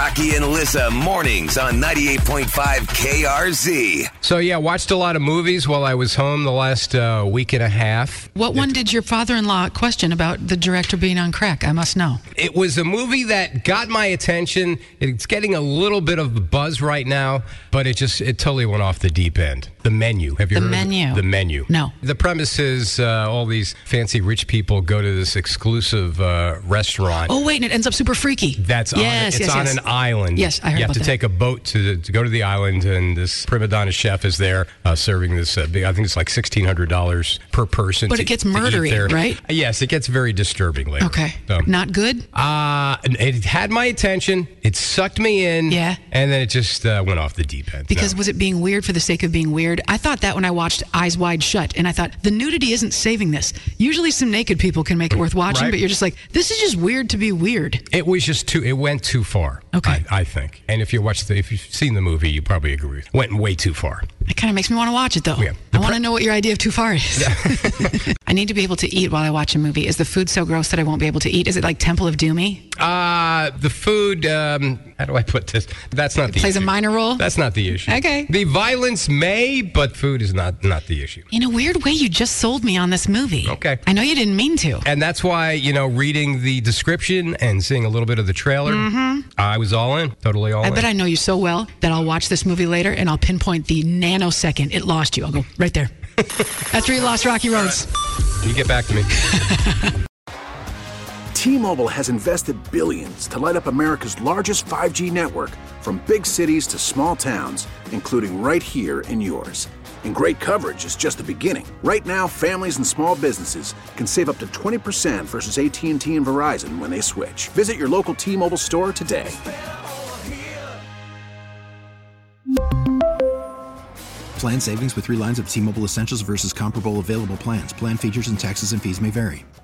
Rocky and Alyssa mornings on 98.5 KRZ. So, yeah, watched a lot of movies while I was home the last week and a half. What one did your father-in-law question about the director being on crack? I must know. It was a movie that got my attention. It's getting a little bit of buzz right now, but it totally went off the deep end. The Menu. Have you heard of it? The Menu. No. The premise is all these fancy rich people go to this exclusive restaurant. Oh, wait, and it ends up super freaky. That's on an island. Yes, I heard about that. You have to take a boat to go to the island, and this prima donna chef is there serving this, I think it's like $1,600 per person. But it gets murdery, right? Yes, it gets very disturbing later. Okay. So, not good? it had my attention. It sucked me in. Yeah. And then it just went off the deep end. Because was it being weird for the sake of being weird? I thought that when I watched Eyes Wide Shut, and I thought, the nudity isn't saving this. Usually some naked people can make it worth watching, right. But you're just like, this is just weird to be weird. It was just it went too far. Okay. I think. And if you've seen the movie, you probably agree with it. Went way too far. It kind of makes me want to watch it, though. Yeah. I want to know what your idea of too far is. I need to be able to eat while I watch a movie. Is the food so gross that I won't be able to eat? Is it like Temple of Doomy? The food, how do I put this? That's not the issue. Plays a minor role? That's not the issue. Okay. The violence may, but food is not the issue. In a weird way, you just sold me on this movie. Okay. I know you didn't mean to. And that's why, reading the description and seeing a little bit of the trailer, I was all in, totally all in. I bet I know you so well that I'll watch this movie later and I'll pinpoint the nanosecond it lost you. I'll go right there. That's where you lost Rocky Roads. You get back to me. T-Mobile has invested billions to light up America's largest 5G network, from big cities to small towns, including right here in yours. And great coverage is just the beginning. Right now, families and small businesses can save up to 20% versus AT&T and Verizon when they switch. Visit your local T-Mobile store today. Plan savings with 3 lines of T-Mobile Essentials versus comparable available plans. Plan features and taxes and fees may vary.